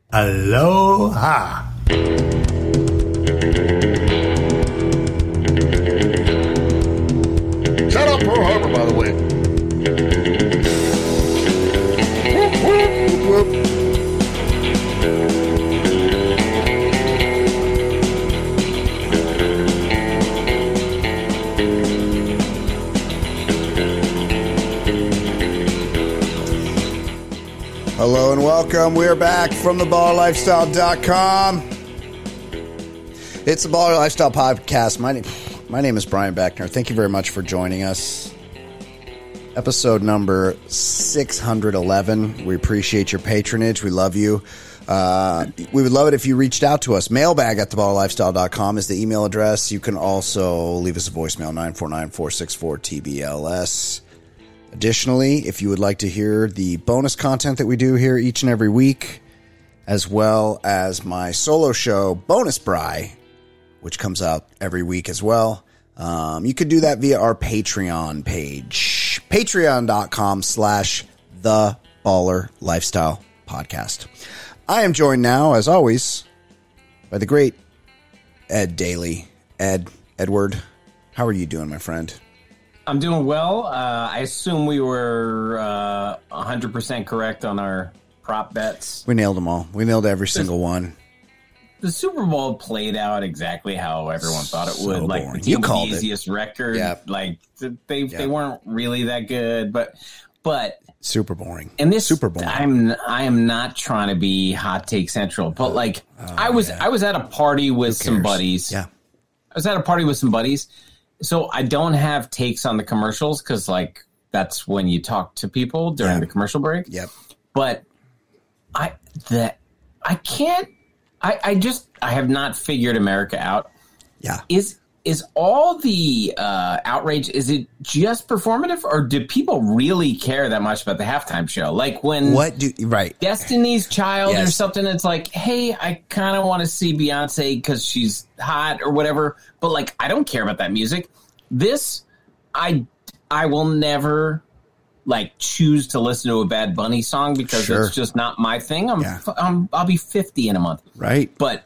Aloha. Shout out Pearl Harbor, by the way. Whoop, whoop. Hello and welcome. We're back from theballerlifestyle.com. It's the Baller Lifestyle Podcast. My name is Brian Beckner. Thank you very much for joining us. Episode number 611. We appreciate your patronage. We love you. We would love it if you reached out to us. Mailbag at theballerlifestyle.com is the email address. You can also leave us a voicemail, 949-464-TBLS. Additionally, if you would like to hear the bonus content that we do here each and every week, as well as my solo show, Bonus Bri, which comes out every week as well, you could do that via our Patreon page, patreon.com/theballerlifestylepodcast. I am joined now, as always, by the great Ed Daly. Edward, how are you doing, my friend? I'm doing well. I assume we were 100% correct on our prop bets. We nailed them all. We nailed every single one. The Super Bowl played out exactly how everyone thought it would. Like Boring. the You team with called the it. easiest record. Yep. Like they weren't really that good, but Super boring. and this Super boring. I am not trying to be hot take central, but I was at a party with some buddies. Yeah. I was at a party with some buddies. So I don't have takes on the commercials because, that's when you talk to people during the commercial break. Yep. But I have not figured America out. Yeah. Is all the outrage, is it just performative, or do people really care that much about the halftime show? Like when Destiny's Child or something, it's like, hey, I kind of want to see Beyonce because she's hot or whatever, but I don't care about that music. This, I will never choose to listen to a Bad Bunny song because it's just not my thing. I'll be 50 in a month. Right. But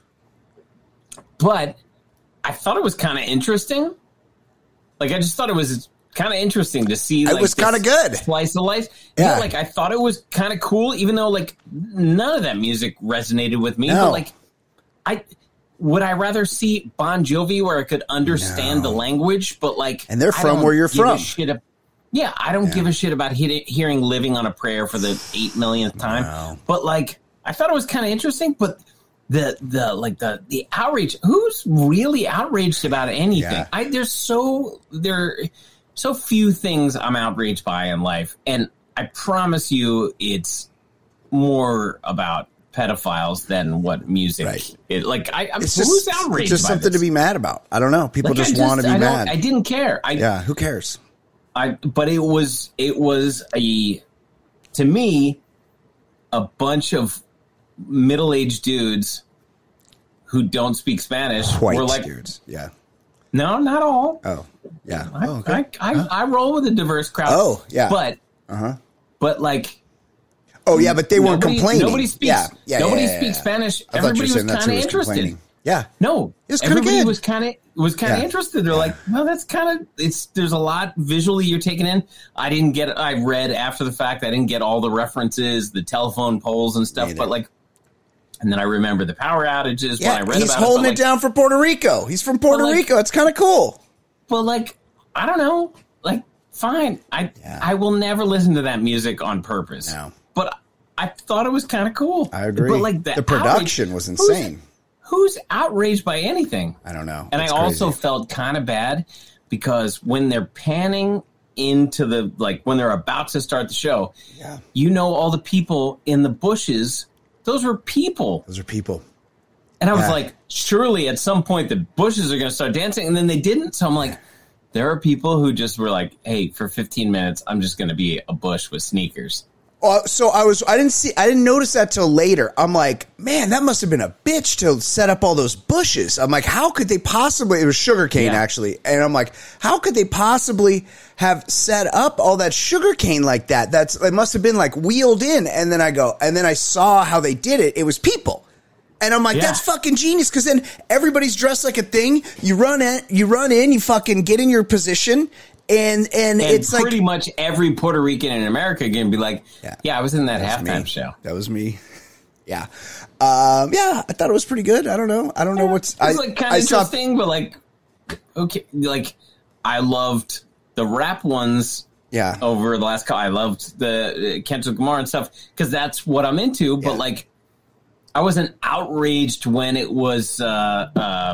I thought it was kind of interesting. I just thought it was kind of interesting to see. It was kind of good. Slice of life. Yeah. I thought it was kind of cool, even though none of that music resonated with me. No. But would I rather see Bon Jovi where I could understand the language, but and they're from where you're from. I don't give a shit about hearing "Living on a Prayer" for the 8 millionth time. No. But I thought it was kind of interesting, but. The outrage. Who's really outraged about anything? Yeah. There are so few things I'm outraged by in life, and I promise you, it's more about pedophiles than what music. Right. Who's outraged? It's just by something this? to be mad about. I don't know. People just want to be mad. I didn't care. Who cares? But it was to me a bunch of middle-aged dudes who don't speak Spanish. White dudes. Yeah. No, not all. Oh, yeah. I roll with a diverse crowd. Oh, yeah. But but but they weren't complaining. Nobody speaks. Nobody speaks Spanish. Everybody was kind of interested. Yeah. No, it was kind of good. Everybody was kind of interested. They're like, well, that's kind of there's a lot visually you're taking in. I read after the fact. I didn't get all the references, the telephone poles and stuff, but and then I remember the power outages when I read about it. He's holding it down for Puerto Rico. He's from Puerto Rico. It's kind of cool. But I don't know. Fine. I will never listen to that music on purpose. No. But I thought it was kind of cool. I agree. But the production was insane. Who's outraged by anything? I don't know. And I also felt kind of bad because when they're panning into the when they're about to start the show, all the people in the bushes. Those were people. And I was like, surely at some point the bushes are going to start dancing. And then they didn't. So I'm like, there are people who just were like, hey, for 15 minutes, I'm just going to be a bush with sneakers. So I didn't notice that till later. I'm like, man, that must have been a bitch to set up all those bushes. I'm like, how could they possibly, it was sugarcane actually. And I'm like, how could they possibly have set up all that sugarcane like that? It must have been like wheeled in. And then I saw how they did it. It was people. And I'm like, that's fucking genius. Cause then everybody's dressed like a thing. You run in, you fucking get in your position. And it's pretty like pretty much every Puerto Rican in America can be like, I was in that halftime show. That was me. Yeah. I thought it was pretty good. I don't know what's. It's like kind of interesting, but like, okay, like I loved the rap ones. Yeah. Over the last I loved the Kendrick Lamar and stuff because that's what I'm into. But like, I wasn't outraged when it was, The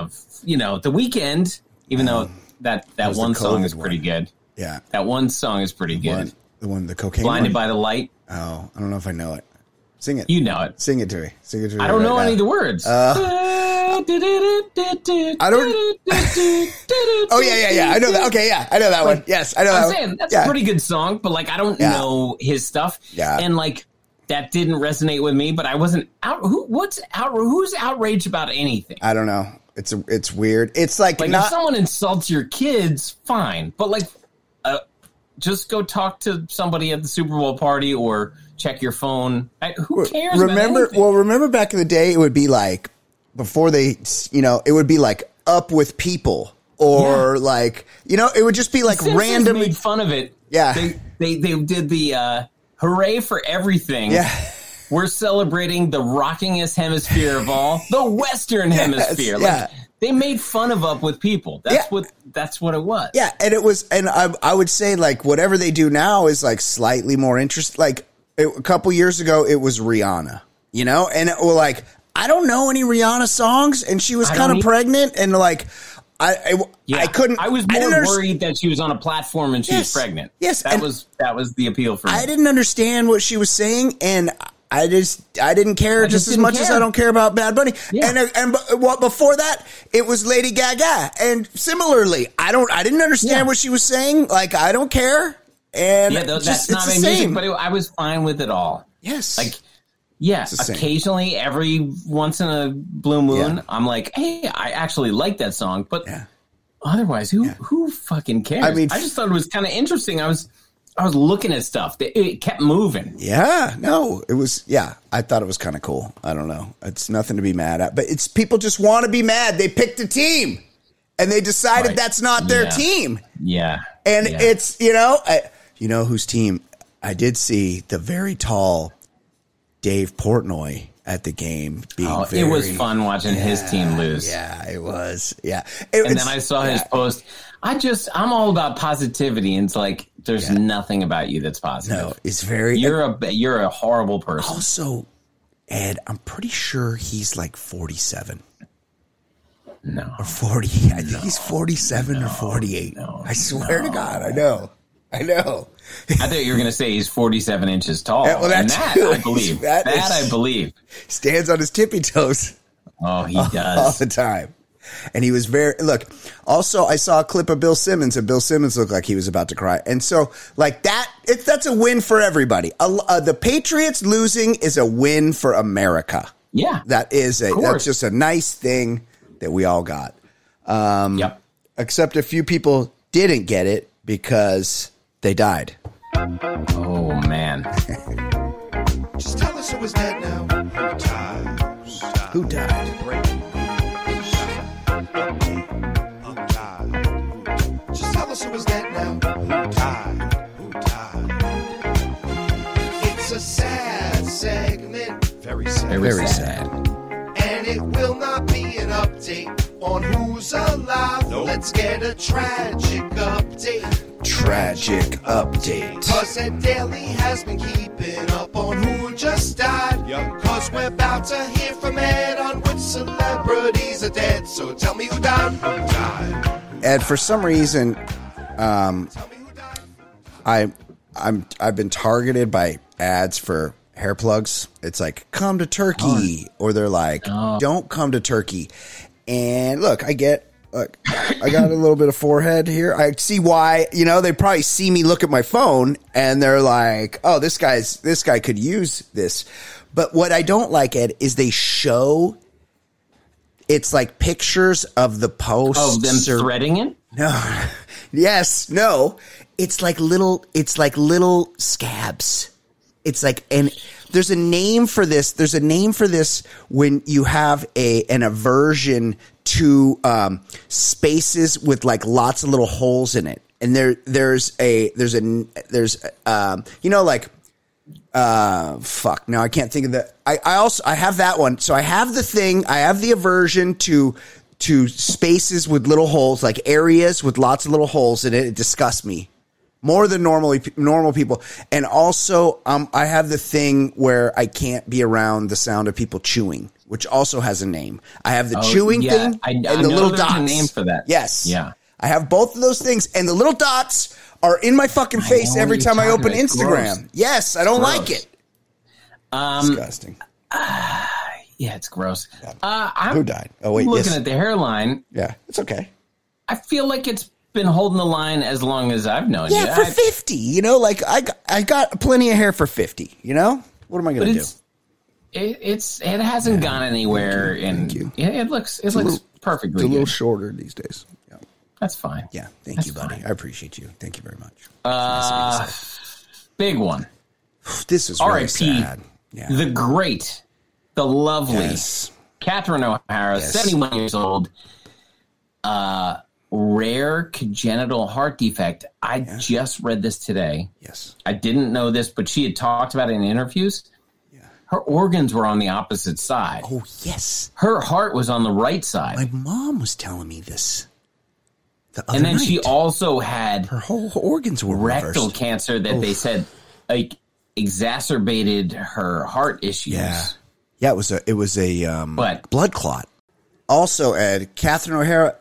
Weeknd, even though. That one song is pretty good. Yeah. That one song is pretty good. The cocaine Blinded one? by the Light. Oh, I don't know if I know it. Sing it. You know it. Sing it to me. I don't know any of the words. I don't. Oh, yeah. I know that. Okay, yeah. I know that one. Yes, I know that one. I'm saying, that's a pretty good song, but, like, I don't know his stuff. Yeah. And, like, that didn't resonate with me, but I wasn't out. Who's outraged about anything? I don't know. It's weird. It's like if someone insults your kids, fine. But like, just go talk to somebody at the Super Bowl party or check your phone. Who cares? Remember back in the day, it would be like before they, it would be like up with people or like, it would just be like randomly made fun of it. Yeah, they did the hooray for everything. Yeah. We're celebrating the rockingest hemisphere of all, the Western Hemisphere. Like, they made fun of Up With People. That's what it was. Yeah, and it was, and I would say like whatever they do now is like slightly more interesting. Like a couple years ago, it was Rihanna, and it was like I don't know any Rihanna songs, and she was kind of pregnant, and like I couldn't. I was more worried that she was on a platform and she was pregnant. Yes, that was the appeal for me. I didn't understand what she was saying, and I didn't care just as much as I don't care about Bad Bunny. Yeah. And before that, it was Lady Gaga. And similarly, I didn't understand what she was saying. Like, I don't care. And that's not my music, but I was fine with it all. Yes. Like, occasionally, every once in a blue moon, I'm like, hey, I actually like that song. But otherwise, who fucking cares? I mean, I just thought it was kind of interesting. I was looking at stuff. It kept moving. Yeah, no, it was, I thought it was kind of cool. I don't know. It's nothing to be mad at, but it's people just want to be mad. They picked a team and they decided that's not their team. Yeah. And it's, whose team? I did see the very tall Dave Portnoy at the game. It was fun watching his team lose. Yeah, it was. Yeah. And then I saw his post. I'm all about positivity. And it's like, there's nothing about you that's positive. No, it's very. You're a horrible person. Also, Ed, I'm pretty sure he's like 47. No. Or 40. I think he's 47 or 48. No, I swear to God, I know. I thought you were going to say he's 47 inches tall. Yeah, well, and that I believe. I believe. Stands on his tippy toes. Oh, he does. All the time. And he was also I saw a clip of Bill Simmons, and Bill Simmons looked like he was about to cry. And so like that's a win for everybody. The Patriots losing is a win for America. Yeah. That's just a nice thing that we all got. Except a few people didn't get it because they died. Oh, man. Just tell us who was dead now. Who died? Just tell us who was dead now. Who died? It's a sad segment. Very sad. Very sad. And it will not be an update on who's alive. Nope. Let's get a tragic update. Cause Ed Daly has been keeping up on who just died. Yep. Cause we're about to hear from Ed on which celebrities are dead. So tell me who died. Ed, for some reason, I've been targeted by ads for hair plugs. It's like, come to Turkey, or they're like, don't come to Turkey. And look, I get Look, I got a little bit of forehead here. I see why, they probably see me look at my phone and they're like, oh, this guy could use this. But what I don't like, Ed, is they show it's like pictures of the posts. Oh, them threading it? No. Yes. No. It's like little scabs. It's like, and there's a name for this. There's a name for this when you have an aversion to spaces with like lots of little holes in it. And fuck. No, I can't think of that. I have that one. So I have the aversion to spaces with little holes, like areas with lots of little holes in it. It disgusts me more than normal people. And also, I have the thing where I can't be around the sound of people chewing, which also has a name. I have the chewing thing and the little dots. A name for that. Yes. Yeah. I have both of those things, and the little dots are in my fucking face every time I open Instagram. Gross. Yes, I don't like it. Disgusting. Yeah, it's gross. Who died? Oh, wait. Looking at the hairline. Yeah, it's okay. I feel like it's been holding the line as long as I've known you. Yeah, for 50. Like I got plenty of hair for 50. What am I going to do? It hasn't gone anywhere. Thank you. It looks perfectly. It's a little shorter these days. Yeah, that's fine. Yeah, thank you, buddy. Fine. I appreciate you. Thank you very much. Big one. This is really sad. Yeah. The great, the lovely Catherine O'Hara, 71 years old. Rare congenital heart defect. I just read this today. Yes. I didn't know this, but she had talked about it in interviews. Yeah. Her organs were on the opposite side. Oh, yes. Her heart was on the right side. My mom was telling me this the other And then night. She also had her whole organs were rectal reversed. Cancer that they said exacerbated her heart issues. Yeah, it was a blood clot. Also, Ed, Catherine O'Hara,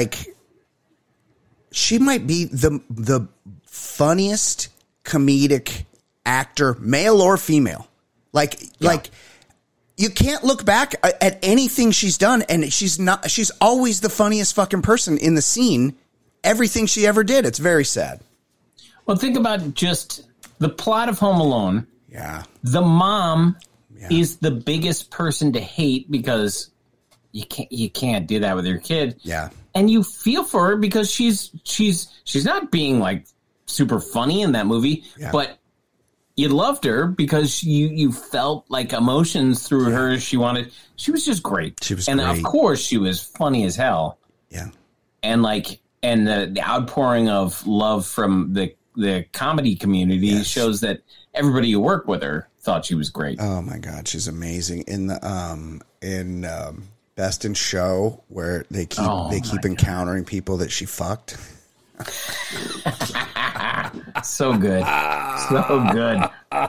she might be the funniest comedic actor, male or female. Like you can't look back at anything she's done, and she's always the funniest fucking person in the scene. Everything she ever did. It's very sad. Well, think about just the plot of Home Alone. Yeah. The mom is the biggest person to hate because you can't do that with your kid. Yeah. And you feel for her because she's not being like super funny in that movie, but you loved her because you felt like emotions through her. She was just great. She was great. And of course she was funny as hell. Yeah. And the outpouring of love from the comedy community shows that everybody who worked with her thought she was great. Oh my God. She's amazing. In the, Best in Show, where they keep encountering people that she fucked. So good. So good.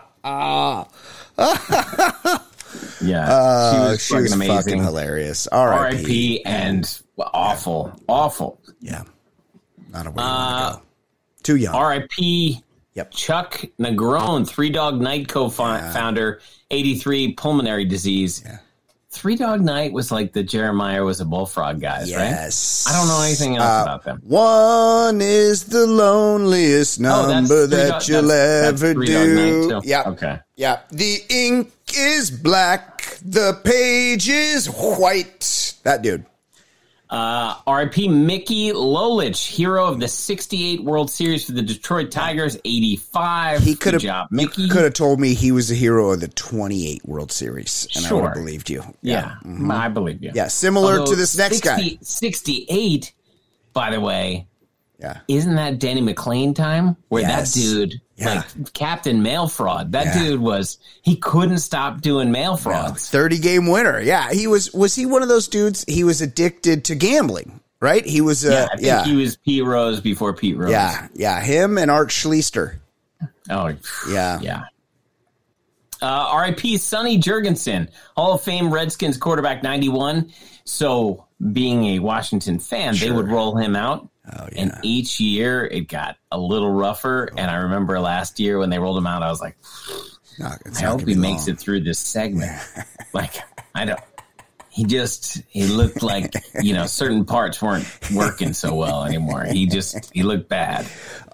Yeah. She was amazing. Fucking hilarious. R.I.P. and awful. Awful. Yeah. Not a way to go. Too young. R.I.P. Yep. Chuck Negron, Three Dog Night co-founder, 83, pulmonary disease. Yeah. Three Dog Night was like the Jeremiah was a bullfrog guys, right? Yes. I don't know anything else about them. One is the loneliest number that you'll ever do. Yeah. Okay. Yeah. The ink is black. The page is white. That dude. R.I.P. Mickey Lolich, hero of the 68 World Series for the Detroit Tigers, 85. He could have told me he was a hero of the 28 World Series, and I would have believed you. Yeah. Mm-hmm. I believe you. Yeah, similar to this next guy. 68, by the way. Yeah. Isn't that Danny McClain time? Where that dude, like Captain Mail Fraud, that dude he couldn't stop doing mail frauds. 30-game winner. Yeah. Was he one of those dudes? He was addicted to gambling, right? He was, I think he was Pete Rose before Pete Rose. Yeah. Yeah. Him and Art Schleister. Oh, yeah. Yeah. R.I.P. Sonny Jurgensen, Hall of Fame Redskins quarterback, 91. So being a Washington fan, they would roll him out. Oh, yeah. And each year it got a little rougher. And I remember last year when they rolled him out, I was like, I hope he makes it through this segment. Like, he looked like, certain parts weren't working so well anymore. He looked bad.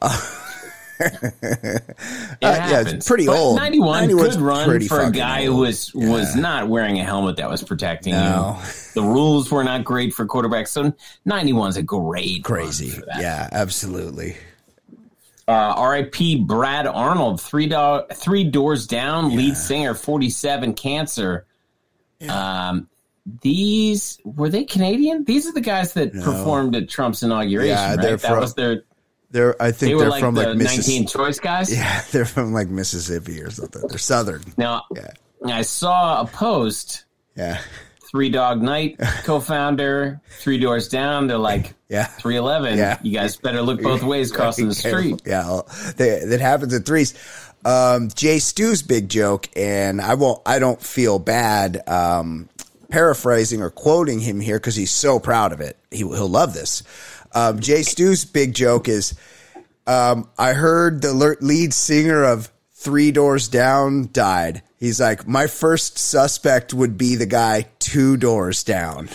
It's pretty old. 91 good run for a guy who was not wearing a helmet that was protecting you. The rules were not great for quarterbacks. So 91's a great crazy. Run for that. Yeah, absolutely. R.I.P. Brad Arnold, Three Doors Down, lead singer, 47, cancer. Yeah. Were they Canadian? These are the guys that performed at Trump's inauguration, right? I think they're from like Mississippi. 19 choice guys? Yeah, they're from like Mississippi or something. They're Southern. Now, I saw a post. Yeah. Three Dog Night co-founder, 3 Doors Down. They're like, 311. Yeah. You guys better look both ways crossing the street. Yeah, well, that happens at threes. Jay Stu's big joke, and I don't feel bad paraphrasing or quoting him here because he's so proud of it. He'll love this. Jay Stu's big joke is, I heard the lead singer of 3 Doors Down died. He's like, my first suspect would be the guy 2 doors down.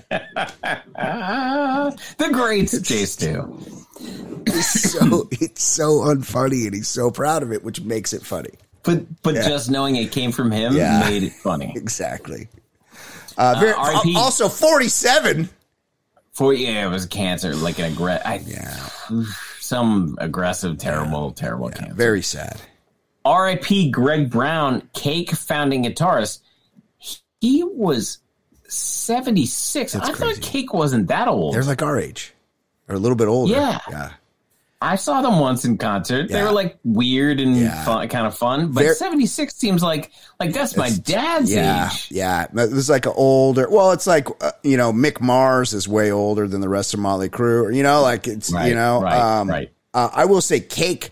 The great Jay Stu. It's so unfunny, and he's so proud of it, which makes it funny. But just knowing it came from him made it funny. Exactly. Also 47. It was cancer, like some aggressive, terrible cancer. Very sad. R.I.P. Greg Brown, Cake founding guitarist. He was 76. I thought Cake wasn't that old. They're like our age, or a little bit older. Yeah. I saw them once in concert. They were like weird and fun, kind of fun. But 76 seems like that's my dad's age. Yeah, it was like an older. Well, it's like Mick Mars is way older than the rest of Motley Crue. Right. I will say Cake.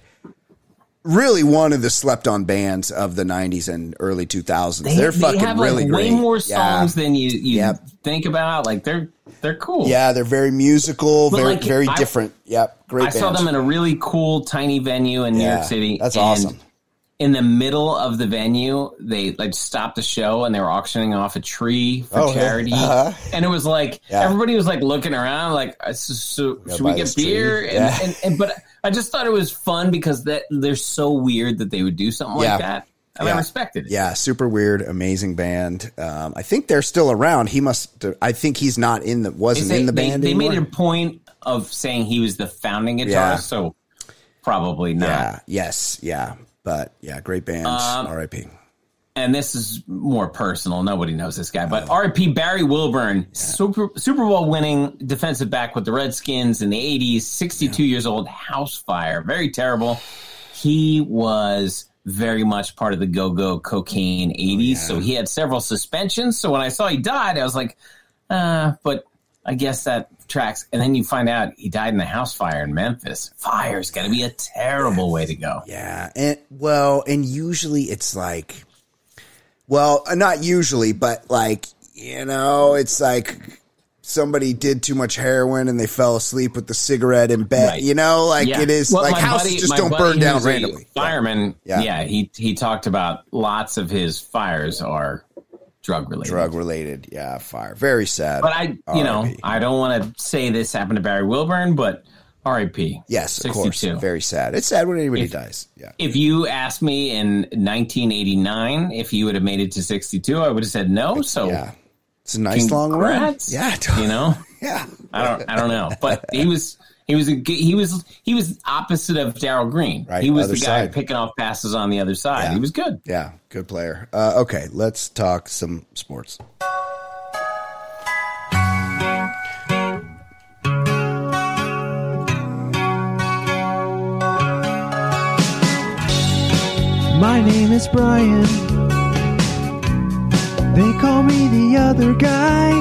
Really one of the slept-on bands of the 90s and early 2000s. They're fucking have really great. Way more songs than you think about. Like they're cool. Yeah, they're very musical, very different. Yep, great. I saw them in a really cool tiny venue in New York City. That's awesome. In the middle of the venue, they stopped the show and they were auctioning off a tree for charity. And it was like everybody was like looking around, like, so should we get beer? But I just thought it was fun because they're so weird that they would do something like that. And I respected it. Yeah, super weird, amazing band. I think they're still around. I think he's not in the band anymore. They made a point of saying he was the founding guitarist, so probably not. But great bands. R.I.P. And this is more personal. Nobody knows this guy, but R.I.P. Barry Wilburn, Super Bowl winning defensive back with the Redskins in the 80s, 62 years old, house fire, very terrible. He was very much part of the go-go cocaine 80s, so he had several suspensions. So when I saw he died, I was like, but I guess that tracks. And then you find out he died in a house fire in Memphis. Fire's got to be a terrible way to go. Yeah. And usually it's like, well, not usually, but like, it's like somebody did too much heroin and they fell asleep with the cigarette in bed, it is like houses just don't burn down randomly. Fireman. He talked about lots of his fires are drug related. Yeah, fire. Very sad. But I don't want to say this happened to Barry Wilburn, but R.I.P. Yes, 62. Of course. Very sad. It's sad when anybody dies. Yeah. If you asked me in 1989 if he would have made it to 62, I would have said no. It's a nice long run. Yeah, Yeah. I don't know, but he was opposite of Darryl Green. Right, he was the guy picking off passes on the other side. Yeah. He was good. Yeah, good player. Okay, let's talk some sports. My name is Brian. They call me the other guy.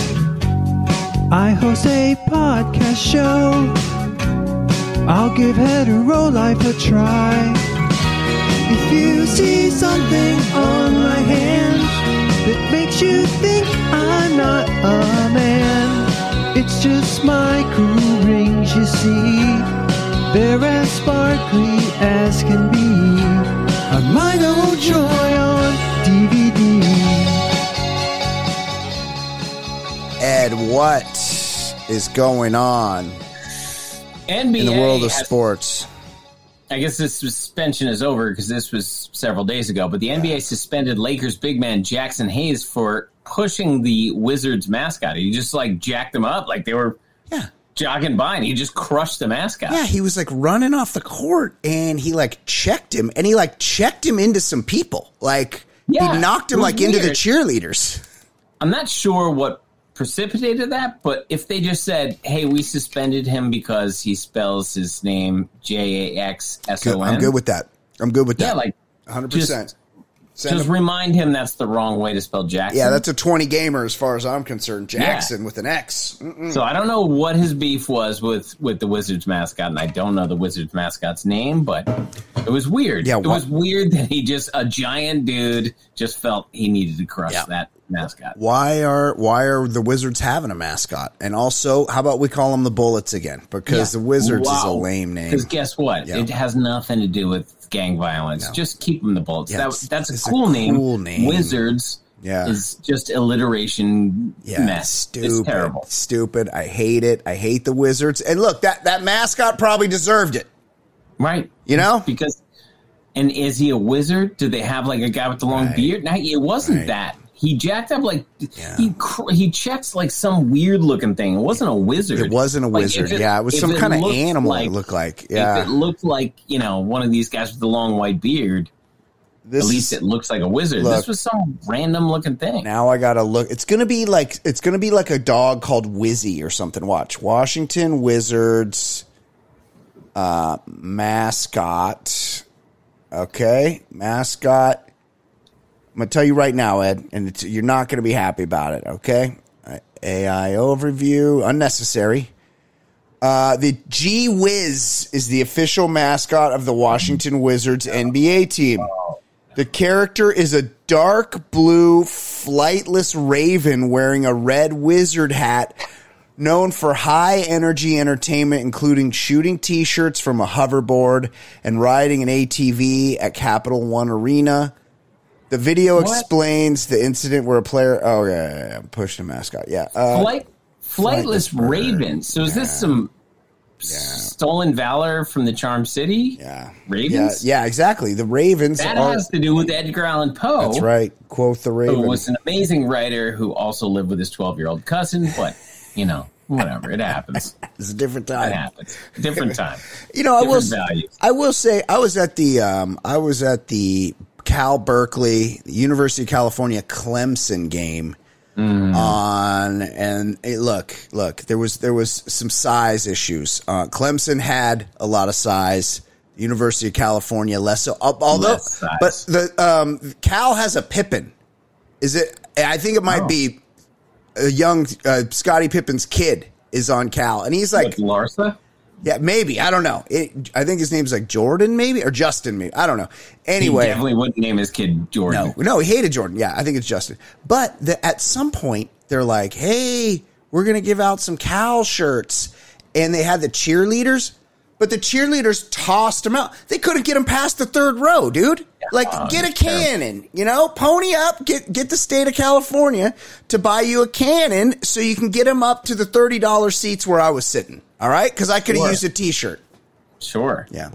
I host a podcast show. I'll give hetero life a try. If you see something on my hand that makes you think I'm not a man, it's just my cool rings, you see. They're as sparkly as can be. A Mino Joy on DVD. Ed, what is going on NBA in the world of sports? I guess this suspension is over because this was several days ago, but the NBA suspended Lakers big man Jackson Hayes for pushing the Wizards mascot. He just like jacked them up like they were jogging by, and he just crushed the mascot. Yeah, he was like running off the court, and he like checked him, and he like checked him into some people. Like he knocked him like into the cheerleaders. I'm not sure what precipitated that, but if they just said, hey, we suspended him because he spells his name Jaxson. I'm good with that. Yeah, like 100%. Just remind him that's the wrong way to spell Jackson. Yeah, that's a 20 gamer as far as I'm concerned. Jackson with an X. So I don't know what his beef was with the Wizards mascot, and I don't know the Wizards mascot's name, but it was weird. Yeah, it was weird that a giant dude just felt he needed to crush that mascot. Why are the Wizards having a mascot? And also, how about we call them the Bullets again? Because the Wizards is a lame name. Because guess what? It has nothing to do with gang violence. No. Just keep them the Bullets. Yeah, that's a cool name. Wizards is just alliteration mess. Stupid. It's terrible. Stupid. I hate it. I hate the Wizards. And look, that mascot probably deserved it. Right. You know? And is he a wizard? Did they have like a guy with the long beard? No, it wasn't that. He jacked up like he checks like some weird looking thing. It wasn't a wizard. It wasn't a wizard. It was some kind of animal. It looked like. Yeah. If it looked like one of these guys with the long white beard, at least it looks like a wizard. This was some random looking thing. Now I gotta look. It's gonna be like a dog called Wizzy or something. Watch Washington Wizards mascot. Okay, mascot. I'm going to tell you right now, Ed, and you're not going to be happy about it, okay? AI overview, unnecessary. The G-Wiz is the official mascot of the Washington Wizards NBA team. The character is a dark blue, flightless raven wearing a red wizard hat, known for high-energy entertainment, including shooting T-shirts from a hoverboard and riding an ATV at Capital One Arena. The video explains the incident where a player... pushed a mascot. Yeah. Flightless Raven. So is this some stolen valor from the Charm City? Yeah. Ravens? Yeah, exactly. The Ravens has to do with Edgar Allan Poe. That's right. Quote the Raven. Who was an amazing writer who also lived with his 12-year-old cousin, but, whatever. It happens. It's a different time. It happens. Different time. I will say I was at the Cal Berkeley, University of California Clemson game look, there was some size issues. Clemson had a lot of size. University of California less so. But the Cal has a Pippen. I think it might be a young Scottie Pippen's kid is on Cal, and he's like Larsa. Yeah, maybe. I don't know. I think his name's like Jordan, maybe, or Justin, maybe. I don't know. Anyway, he definitely wouldn't name his kid Jordan. No, he hated Jordan. Yeah, I think it's Justin. But at some point, they're like, "Hey, we're gonna give out some Cal shirts," and they had the cheerleaders, but the cheerleaders tossed them out. They couldn't get them past the third row, dude. Get a cannon, pony up, get the state of California to buy you a cannon so you can get them up to the $30 seats where I was sitting. All right? Because I could have used a T-shirt. Sure. Yeah.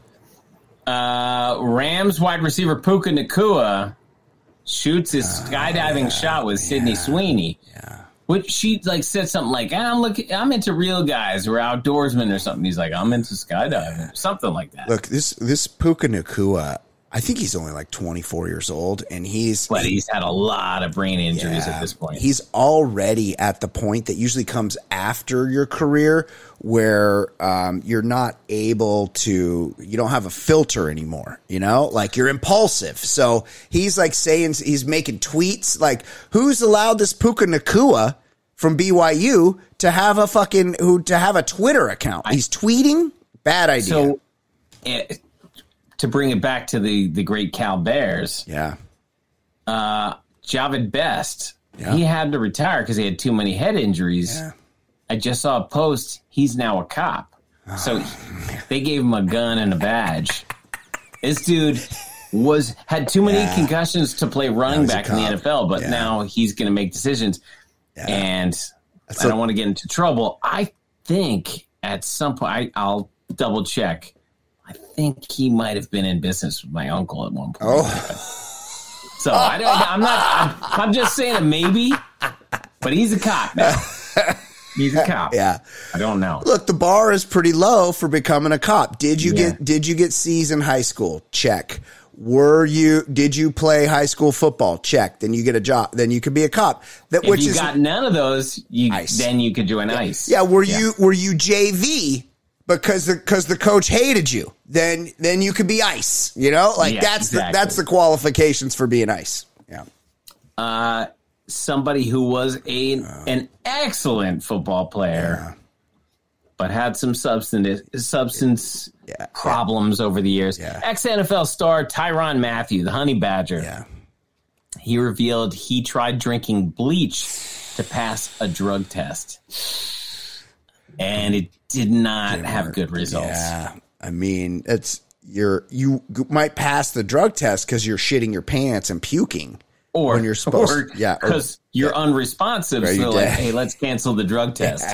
Rams wide receiver Puka Nacua shoots his skydiving shot with Sydney Sweeney. Yeah. Which she said something like, I'm into real guys or outdoorsmen or something. He's like, I'm into skydiving. Something like that. Look, this Puka Nacua, I think he's only like 24 years old, and he's had a lot of brain injuries at this point. He's already at the point that usually comes after your career where you're not able to, you don't have a filter anymore, you're impulsive. So he's like saying, he's making tweets like, who's allowed this Puka Nacua from BYU to have a Twitter account? He's tweeting? Bad idea. So, to bring it back to the great Cal Bears, Javid Best, he had to retire because he had too many head injuries. Yeah. I just saw a post. He's now a cop. So they gave him a gun and a badge. This dude had too many concussions to play running back in the NFL, but now he's going to make decisions. Yeah. And I don't want to get into trouble. I think at some point, I'll double check. I think he might have been in business with my uncle at one point. Oh. So I'm just saying a maybe, but he's a cop now. He's a cop. Yeah. I don't know. Look, the bar is pretty low for becoming a cop. Did you get C's in high school? Check. Did you play high school football? Check. Then you get a job. Then you could be a cop. If you got none of those, then you could join ICE. Yeah. Were you JV because the coach hated you? Then you could be ICE. You know, that's the qualifications for being ICE. Yeah. Somebody who was an excellent football player, but had some substance problems over the years. Yeah. Ex-NFL star Tyrann Mathieu, the Honey Badger. Yeah. He revealed he tried drinking bleach to pass a drug test, and it did not have good results. Yeah, I mean, you might pass the drug test because you're shitting your pants and puking. Or when you're supposed because you're unresponsive. So like, hey, let's cancel the drug test.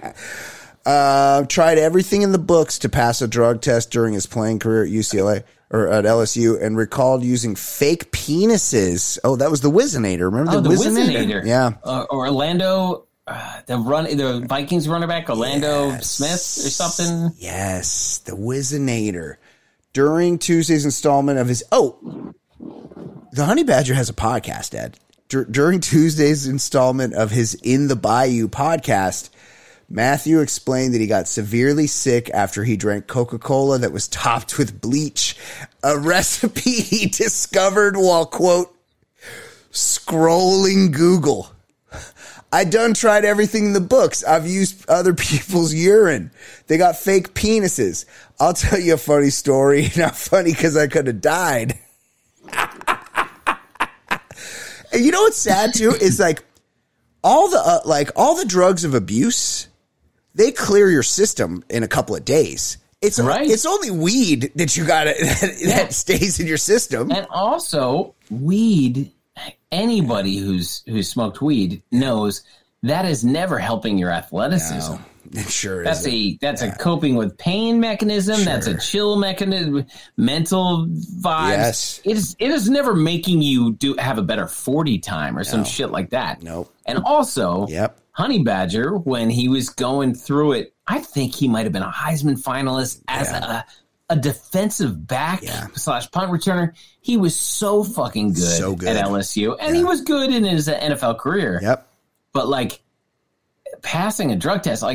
Tried everything in the books to pass a drug test during his playing career at UCLA or at LSU, and recalled using fake penises. Oh, that was the Whizzinator. Remember the Whizzinator? Yeah. Orlando, the Vikings running back Orlando Smith or something. Yes, the Whizzinator. During Tuesday's installment of his the Honey Badger has a podcast, Ed. During Tuesday's installment of his In the Bayou podcast, Mathieu explained that he got severely sick after he drank Coca-Cola that was topped with bleach, a recipe he discovered while, quote, scrolling Google. I done tried everything in the books. I've used other people's urine. They got fake penises. I'll tell you a funny story. Not funny because I could have died. And you know what's sad too is all the drugs of abuse, they clear your system in a couple of days. It's right. It's only weed that you got that stays in your system. And also weed. Anybody who's smoked weed knows that is never helping your athleticism. No, it sure that's a coping with pain mechanism. Sure. That's a chill mechanism, mental vibes. Yes. It is never making you have a better 40 time or some shit like that. Nope. And also, Honey Badger, when he was going through it, I think he might have been a Heisman finalist as a defensive back / punt returner. He was so fucking good, at LSU, and he was good in his NFL career. Yep. But passing a drug test,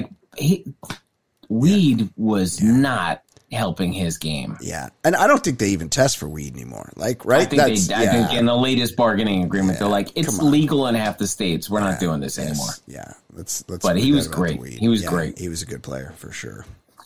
weed was not helping his game. Yeah, and I don't think they even test for weed anymore. Right? I think in the latest bargaining agreement, they're like, it's legal in half the states. We're not doing this anymore. Yeah, let's. But he was great. He was great. He was a good player for sure.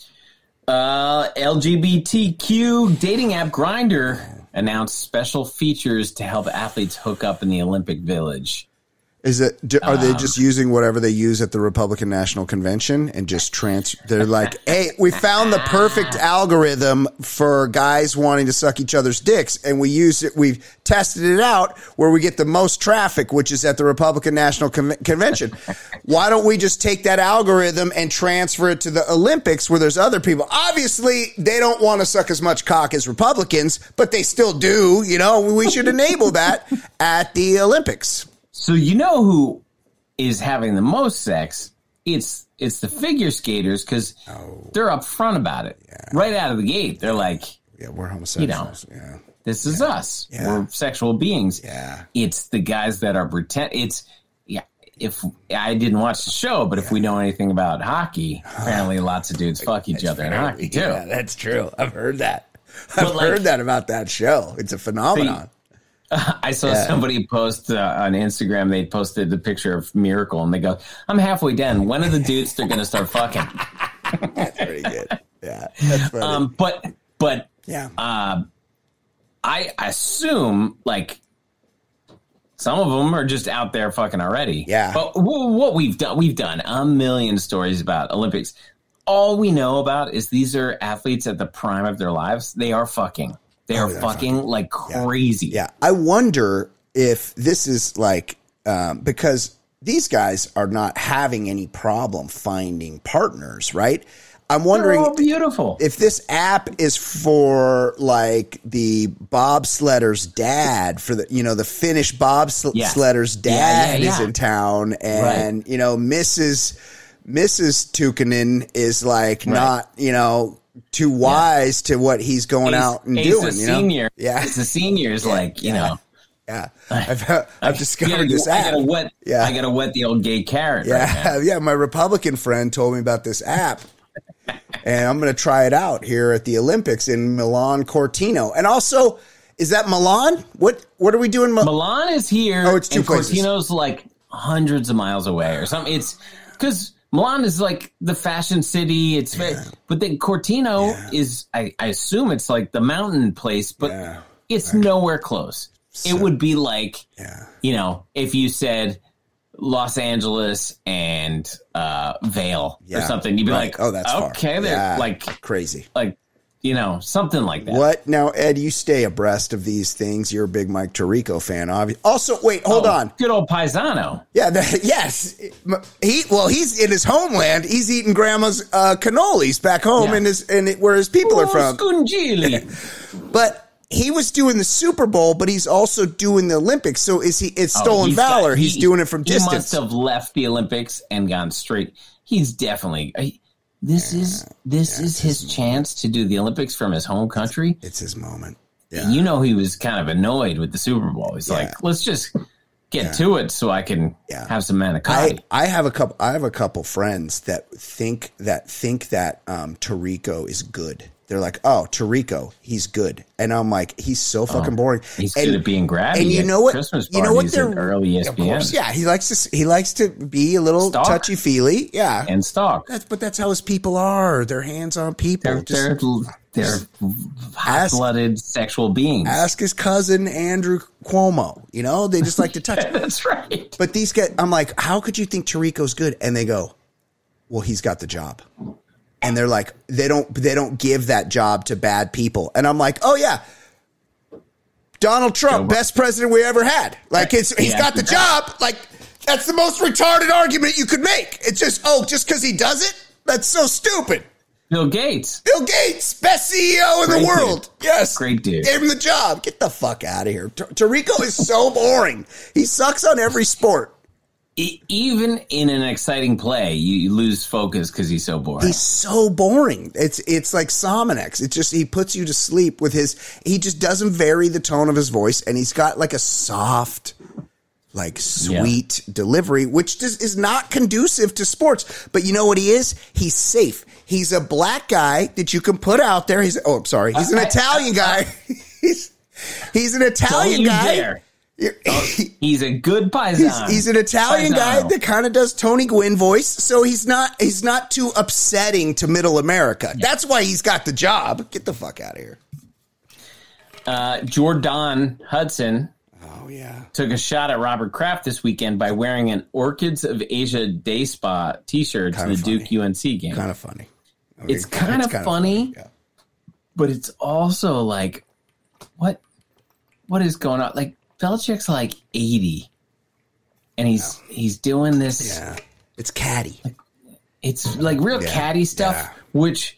LGBTQ dating app Grindr announced special features to help athletes hook up in the Olympic Village. Are they just using whatever they use at the Republican National Convention and just they're like, hey, we found the perfect algorithm for guys wanting to suck each other's dicks, and we've tested it out where we get the most traffic, which is at the Republican National Convention. Why don't we just take that algorithm and transfer it to the Olympics where there's other people? Obviously, they don't want to suck as much cock as Republicans, but they still do. You know, we should enable that at the Olympics. So you know who is having the most sex? It's the figure skaters because they're upfront about it right out of the gate. They're like, we're homosexuals. This is us. We're sexual beings. Yeah, it's the guys that are If I didn't watch the show, but if we know anything about hockey, apparently lots of dudes fuck each other in hockey too. Yeah, that's true. I've heard that. I've heard that about that show. It's a phenomenon. I saw somebody post on Instagram. They posted the picture of Miracle, and they go, "I'm halfway done. When are the dudes they're going to start fucking?" That's pretty good. Yeah, that's funny. But I assume some of them are just out there fucking already. Yeah. But what we've done a million stories about Olympics. All we know about is these are athletes at the prime of their lives. They are fucking. They are fucking like crazy. Yeah. I wonder if this is because these guys are not having any problem finding partners, right? I'm wondering beautiful. if this app is for like the bobsledder's dad, for the, you know, the Finnish bobsledder's dad is in town, and you know, Mrs. Tukkanen is like not, you know, too wise to what he's going out and doing. A senior, yeah, the senior's like, you know. Yeah, I've discovered this app. I gotta wet the old gay carrot. Yeah, right yeah. My Republican friend told me about this app, and I'm going to try it out here at the Olympics in Milan Cortina. And also, is that Milan? What are we doing? Milan is here. Oh, it's two places. Cortino's like hundreds of miles away or something. It's because Milan is like the fashion city. It's but then Cortina is. I assume it's like the mountain place, but it's nowhere close. So, it would be like, you know, if you said Los Angeles and Vail or something, you'd be like, oh, that's okay, far. they're like crazy, like, you know, something like that. What now, Ed? You stay abreast of these things. You're a big Mike Tirico fan, obviously. Also, wait, hold on. Good old paisano. Yeah, yes. He's in his homeland. He's eating grandma's cannolis back home where his people are from. Scungili. But he was doing the Super Bowl, but he's also doing the Olympics. So it's stolen valor. He's doing it from distance. He must have left the Olympics and gone straight. He's definitely. This is his chance to do the Olympics from his home country. It's his moment. Yeah. You know, he was kind of annoyed with the Super Bowl. He's like, let's just get to it so I can have some manicotti. I have a couple friends that think that Tirico is good. They're like, oh, Tirico, he's good. And I'm like, he's so fucking boring. He's good at being grabby. And you know what? Christmas parties and early ESPN. Of course, yeah, he likes to be a little touchy-feely. Yeah. And stalk. But that's how his people are. They're hands-on people. They're hot-blooded sexual beings. Ask his cousin, Andrew Cuomo. You know, they just like to touch. That's right. But these guys, I'm like, how could you think Tirico's good? And they go, well, he's got the job. And they're like, they don't give that job to bad people. And I'm like, oh yeah, Donald Trump, best president we ever had. Like he's got the job. Like that's the most retarded argument you could make. It's just because he does it. That's so stupid. Bill Gates, best CEO in the world. Dude. Yes, great dude. Gave him the job. Get the fuck out of here. Tirico is so boring. He sucks on every sport. Even in an exciting play, you lose focus because he's so boring. He's so boring. It's like Sominex. It's just he puts you to sleep with he just doesn't vary the tone of his voice, and he's got like a soft, like sweet delivery, which just is not conducive to sports. But you know what he is? He's safe. He's a black guy that you can put out there. He's an Italian guy. He's an Italian guy. Dare. He's a good paisan. He's an Italian guy that kind of does Tony Gwynn voice, so he's not too upsetting to Middle America. Yeah. That's why he's got the job. Get the fuck out of here. Jordan Hudson took a shot at Robert Kraft this weekend by wearing an Orchids of Asia Day Spa t-shirt to the Duke UNC game. Kind of funny. I mean, it's kind of funny, but it's also like, what is going on? Like, Belichick's like 80, and he's doing this. Yeah, it's catty. It's like real catty stuff, which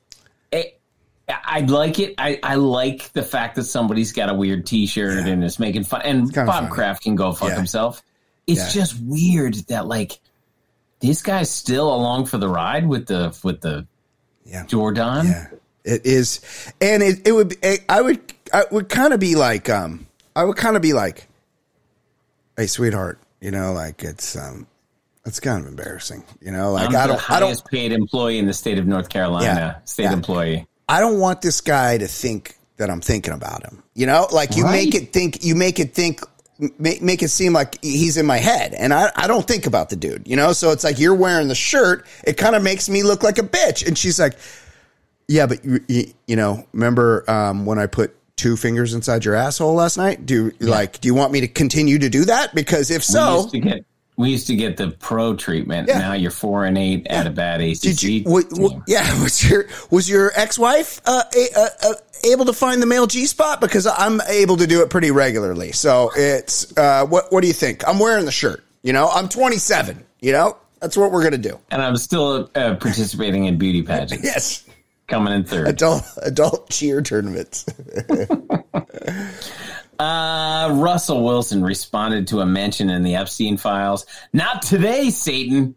I like it. I like the fact that somebody's got a weird T-shirt and is making fun. And Bob Kraft can go fuck himself. It's just weird that like this guy's still along for the ride with the Jordan. Yeah, it is, and it would. I would kind of be like. I would kind of be like, hey, sweetheart, you know, like it's kind of embarrassing, you know, like I'm the highest paid employee in the state of North Carolina, employee. I don't want this guy to think that I'm thinking about him, you know, like make it seem like he's in my head, and I don't think about the dude, you know, so it's like you're wearing the shirt. It kind of makes me look like a bitch. And she's like, yeah, but you know, remember when I put 2 fingers inside your asshole last night? Do you want me to continue to do that? Because if so, we used to get the pro treatment. Now you're 4-8 at a bad ACC. Was your ex-wife able to find the male G spot? Because I'm able to do it pretty regularly. So it's what do you think? I'm wearing the shirt. You know, I'm 27. You know, that's what we're going to do. And I'm still participating in beauty pageants. Yes. Coming in third. Adult cheer tournaments. Russell Wilson responded to a mention in the Epstein files. Not today, Satan.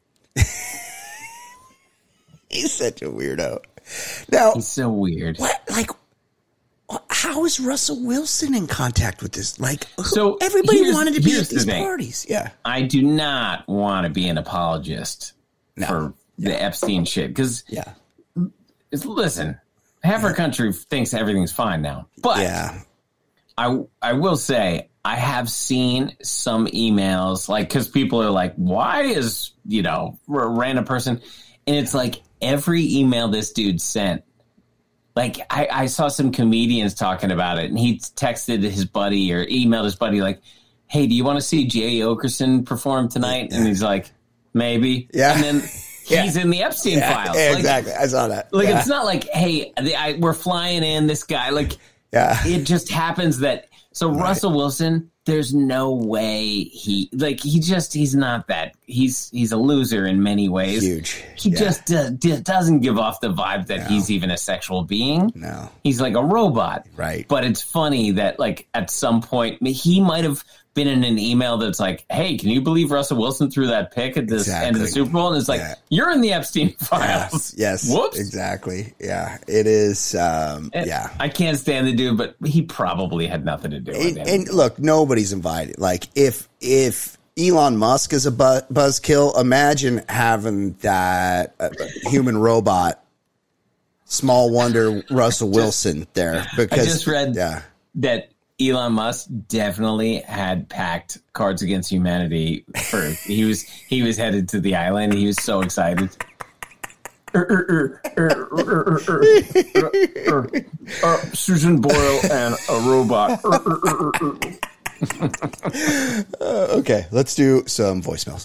He's such a weirdo. Now, he's so weird. How is Russell Wilson in contact with this? So everybody wanted to be at these parties. Yeah. I do not want to be an apologist for the Epstein shit. Because, listen, half our country thinks everything's fine now. But I will say, I have seen some emails, because people are like, why is, a random person? And it's like every email this dude sent. I saw some comedians talking about it, and he texted his buddy or emailed his buddy hey, do you want to see Jay Oakerson perform tonight? And he's like, maybe. Yeah. And then he's in the Epstein files. Yeah, exactly. I saw that. It's not like, hey, we're flying in this guy. It just happens that. So Russell Wilson, there's no way he's not that. He's a loser in many ways. Huge. He just doesn't give off the vibe that he's even a sexual being. No. He's like a robot. Right. But it's funny that at some point he might have been in an email that's like, hey, can you believe Russell Wilson threw that pick at the end of the Super Bowl? And it's like, you're in the Epstein files. Yes. Whoops. Exactly. Yeah. It is. I can't stand the dude, but he probably had nothing to do with it. And look, nobody's invited. If Elon Musk is a buzzkill, imagine having that human robot, small wonder Russell Wilson there. Because I just read that Elon Musk definitely had packed Cards Against Humanity he was headed to the island. He was so excited. Susan Boyle and a robot. Okay, let's do some voicemails.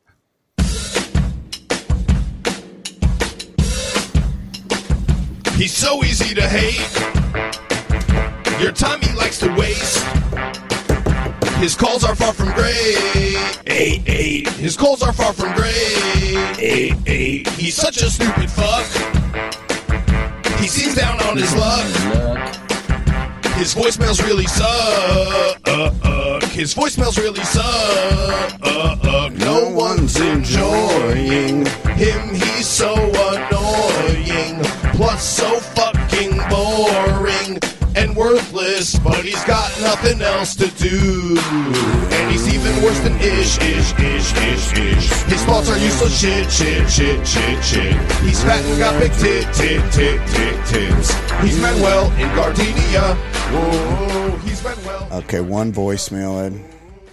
He's so easy to hate. Your time he likes to waste. His calls are far from great. His calls are far from great. He's such a stupid fuck. He seems down on his luck. His voicemails really suck. His voicemails really suck. No one's enjoying him. He's so annoying. Plus so fucking boring and worthless, but he's got nothing else to do. And he's even worse than ish. His thoughts are useless shit. He's fat and got big tits. He's Manuel in Gardenia. Whoa, he's Manuel. Okay, one voicemail, Ed.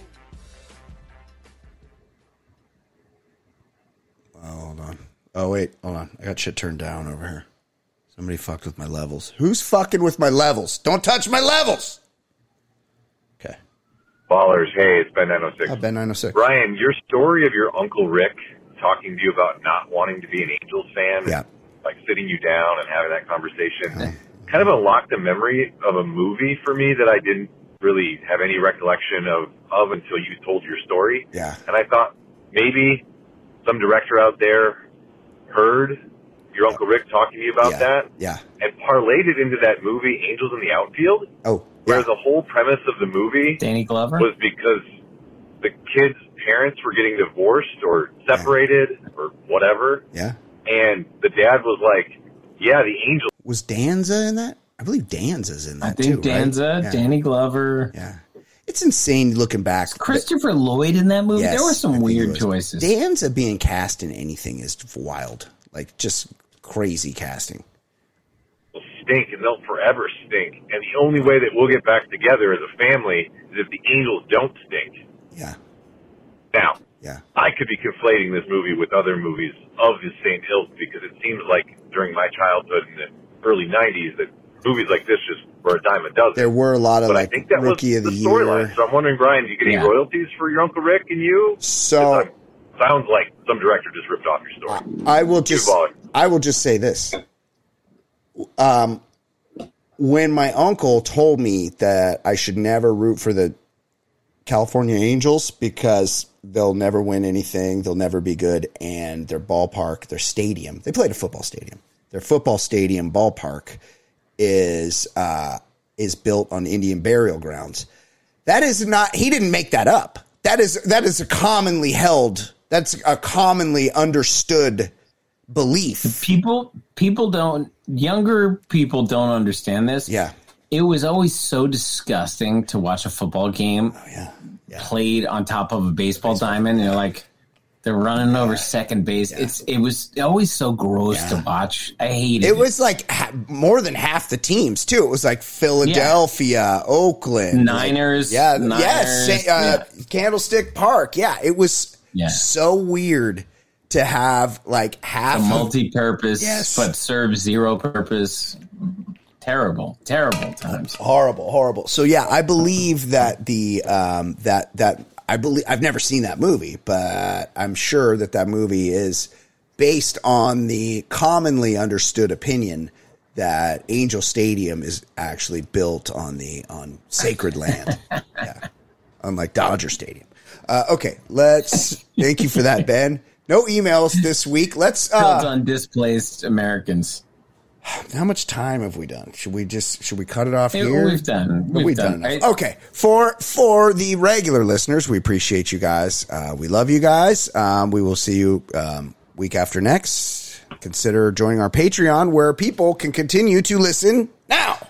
Oh, hold on. Oh, wait, hold on. I got shit turned down over here. Somebody fucked with my levels. Who's fucking with my levels? Don't touch my levels! Okay. Ballers, hey, it's Ben 906. Ben 906. Brian, your story of your Uncle Rick talking to you about not wanting to be an Angels fan, sitting you down and having that conversation, kind of unlocked a memory of a movie for me that I didn't really have any recollection of until you told your story. Yeah. And I thought maybe some director out there heard your Uncle Rick talking to you about that, and parlayed it into that movie, Angels in the Outfield, where the whole premise of the movie Danny Glover was because the kids' parents were getting divorced or separated or whatever, and the dad was like, the Angels. Was Danza in that? I believe Danza's in that, too, I think Danza, right? Danny Glover. Yeah. It's insane looking back. Was Christopher Lloyd in that movie? Yes, there were some weird choices. Danza being cast in anything is wild. Just crazy casting. Will stink, and they'll forever stink. And the only way that we'll get back together as a family is if the Angels don't stink. Yeah. Now, I could be conflating this movie with other movies of the same ilk because it seems like during my childhood in the early 90s that movies like this just were a dime a dozen. There were a lot of I think that Rookie was of the the Year. Storyline. So I'm wondering, Brian, do you get any royalties for your Uncle Rick and you? So sounds like some director just ripped off your story. I will just say this. When my uncle told me that I should never root for the California Angels because they'll never win anything. They'll never be good. And their ballpark, their stadium, they played a football stadium. Their football stadium ballpark is built on Indian burial grounds. That is not, he didn't make that up. That is a commonly held, that's a commonly understood belief. Younger people don't understand this. Yeah. It was always so disgusting to watch a football game played on top of a baseball diamond. And you're like, they're running over second base. Yeah. It was always so gross to watch. I hated it. It was like more than half the teams, too. It was like Philadelphia, Oakland. Niners. Candlestick Park. Yeah, it was so weird to have like half. A multi-purpose, but serves zero purpose. Terrible times. Horrible. So yeah, I believe that I've never seen that movie, but I'm sure that movie is based on the commonly understood opinion that Angel Stadium is actually built on sacred land. Yeah. Unlike Dodger Stadium. Okay, thank you for that, Ben. No emails this week. Let's built on displaced Americans. How much time have we done? Should we cut it off here? We've done enough. Okay. For the regular listeners, we appreciate you guys. We love you guys. We will see you week after next. Consider joining our Patreon where people can continue to listen now.